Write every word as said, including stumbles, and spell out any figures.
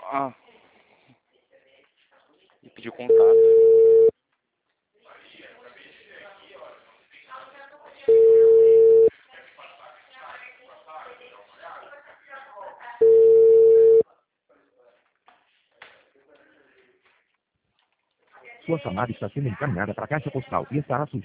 Ah, e pediu contato. Sua chamada está sendo encaminhada para a caixa postal e estará